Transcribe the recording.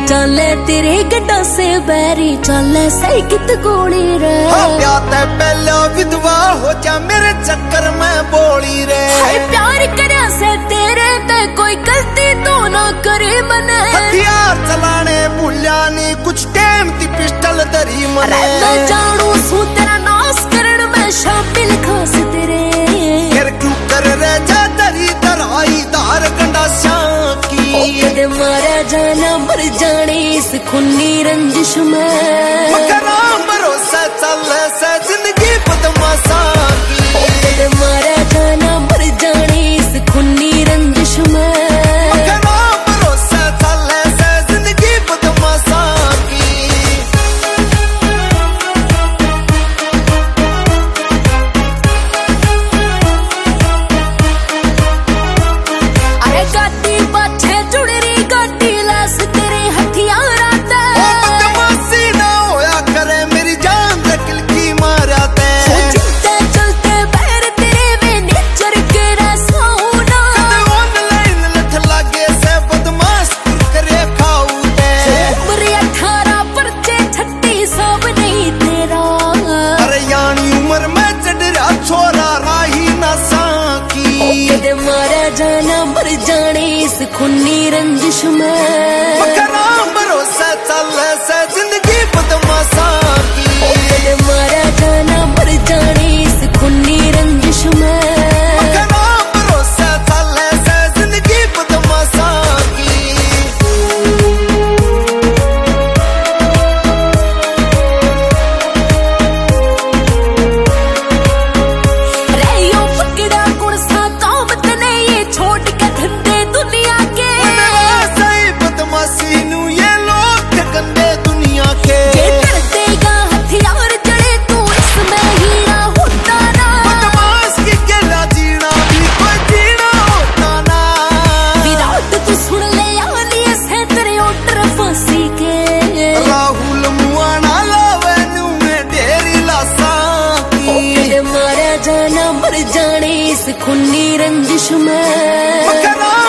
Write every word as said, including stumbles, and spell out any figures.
चले तेरे गड्ढा से बैरी चले सही कित गोली रे प्यार पहला विधवा हो जा मेरे चक्कर में बोली रे प्यार करे से तेरे ते कोई गलती तो ना करे मने हथियार चलाने भूलिया नहीं कुछ टाइम ती पिस्टल धरी मने मैं जानू सू तेरा नाश करण में शामिल खास तेरे फिर क्यों कर रे जा दरी दराई धार गंडा की कदे मारा जाना मर जाने इस खूनी रंजिश में मकरा भरोसा चल से जिंदगी बदमाशा की कदे मारा जाना मर जाने इस खूनी रंजिश में मकरा भरोसा चल से जिंदगी बदमाशा की अरे गाती पाछे जुड़री गाती लास तेरे हथियार आते बदमाशी ना होया करे मेरी जान दकिल की मारा ते चलते चलते पैर तेरे वे नेचर के रसोना कदे ऑनलाइन लठ लागे से बदमाश करे खाऊ ते उम्र अठारह परचे छत्ती सब नहीं तेरा अरे यानी उम्र में चढ़ा छोरा राही ना साकी कदे मारा जाना मर जाने इस खूनी रंजिश में मकरा भरोसा चल से जिंदगी बदमाशा की कदे मारा जाना मर जाने इस खूनी रंजिश में मकरा भरोसा चल से जिंदगी बदमाशा की रैयो पकड़ा कुर्सा कामत ने ये छोड़ के धंधे दुनिया के सही बदमाशी नू ये लोग गंदे दुनिया के ये कर देगा हथियार जड़े तू इसमें हीरा होता ना बदमाश की गला जीना भी कोई जीना होता ना विराट तू सुन ले आनी से तेरे ओटर फांसी के राहुल मुआना लावे नू में ढेरी लासा की कदे मारा जाना मर जाने इस खूनी रंजिश में मकरा